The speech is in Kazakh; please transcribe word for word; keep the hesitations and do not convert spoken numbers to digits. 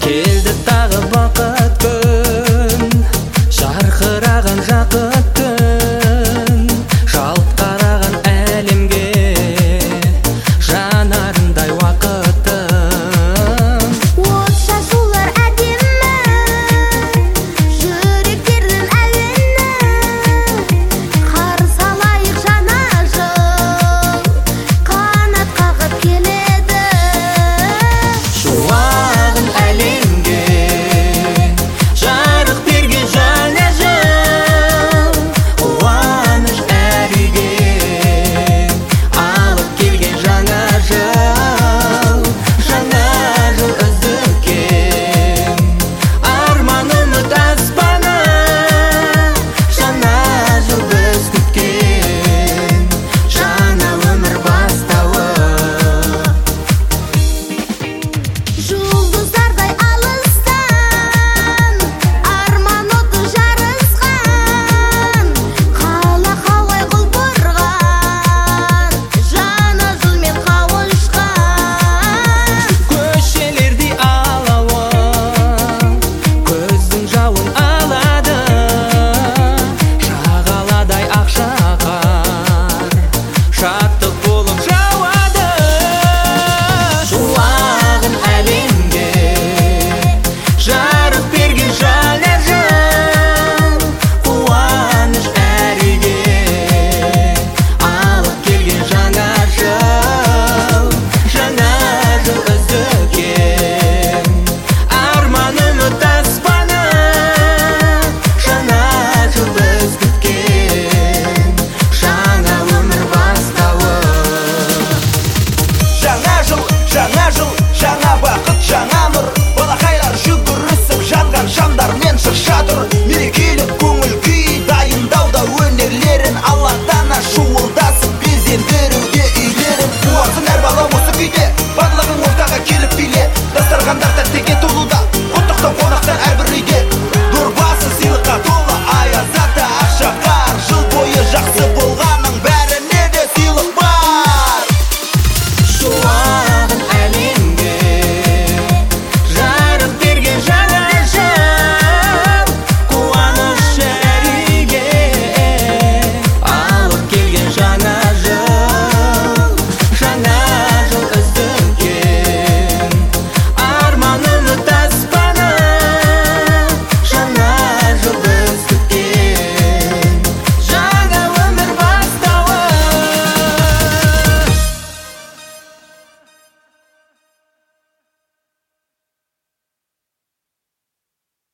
Келді тағы бақыт күн, жарқыраған жақыт күн, жалт қараған әлемге жанарындай уақыттың. От шашулар әдемі, жүректердің әуені, қарсы алайық жаңа жыл, қанат қағып келеді. Шуағын әлемге жарық берген жаңа жыл, қуаныш әр үйге алып келген жаңа жыл. Жаңа жыл үздіккен арман үміт аспаны, жаңа жыл біз күткен жаңа өмір бастауы. Жұлдыздардай алыстан арман оты жарысқан, қала қалай құлпырған жаңа жылмен қауышқан. Көшелерде алауы көздің жауын алады, шағаладай ақшақар шаттық болып жауады. Шуағын әлемге жарық берген жаңа жыл, қуаныш әр үйге алып келген жаңа жыл. Жаңа жыл үздіккен арман үміт аспаны, жаңа жыл біз күткен жаңа өмір бастауы. Жаңа жыл, жаңа жыл, жаңа бақыт, жаңа нұр, балақайлар жүгірісіп жанған шамдармен шырша тұр. Мерекелік көңіл күй дайындауда өнерлерін алладан шуылдасып безендіруде үйлерін. Қуансын әр бала осы күйде, барлығың ортаға келіп биле, дастархандар тәттіге толуда, құттықтау қонақтар әрбір үйде.